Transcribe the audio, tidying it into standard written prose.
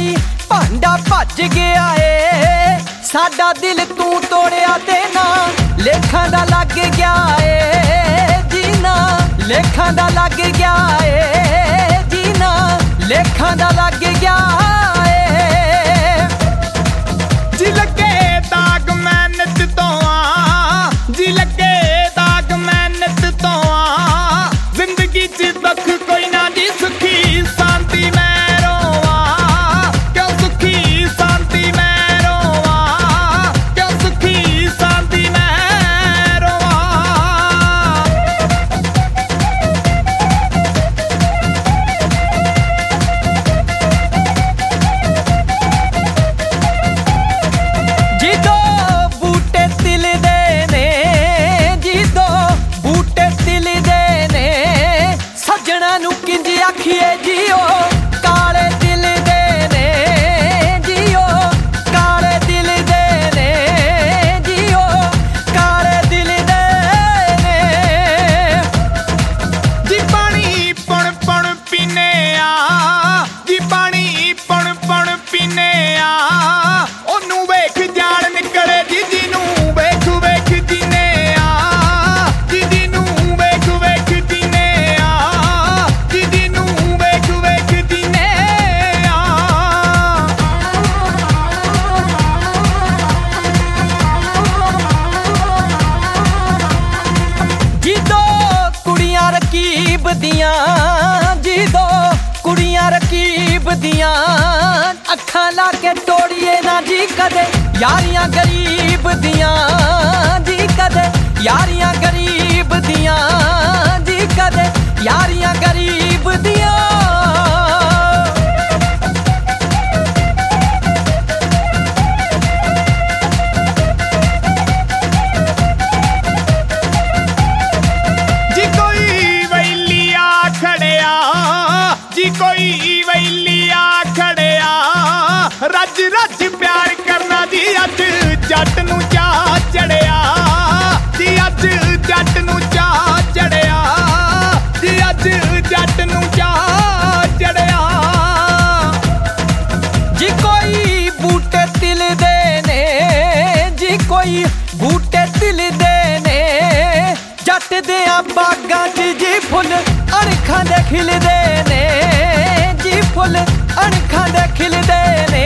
कोई भांडा भज गया है साडा दिल तू तोड़िया ते ना लेखां दा लग गया है जीना लेखां दा लग गया है जीना लेखां दा लग गया है जी लगे दाग मेहनत तो जी लगे दाग मेहनत तो जिंदगी च दुख कोई ना जी सुखी शांति मैं रोवा क्यों सुखी शांति मैं रोवा क्यों सुखी शांति मैं रोवा जी दो बूटे तिल दे ने जी दो बूटे तिल दे ने सजना नू किंज आखिए जियो काले दिल दे ने जियो काले दिल दे ने जियो काले दिल दे ने जी पानी पण पीने जी पानी पण पीने ओनू वेख जान निकले जी जीनू वेख वेख जीने जी जीनू वेख वेख जीने जी जीनू वेख वेख जीने जी दो कुड़ियां रकीब दियां जी दो कुड़ियां रकीब दियां अखां ला के तोड़िए ना जी कदे यारियां गरीब दियां जी कदे यारियां गरीब दियां जी कदे यारियां गरीब दियां जी कोई वैलिया खड़िया जी कोई वैलिया खड़िया रज रज प्यार करना जी अज जट नू चा चढ़िया जी अज जट नू चा चढ़िया जी अज जट नू चा चढ़िया जी कोई बूटे तिल दे ने जी कोई बूटे तिल दे ने जट दियां बागां च जी फुल अणखां दे खिलदे ने जी फुल अणखां दे खिलदे ने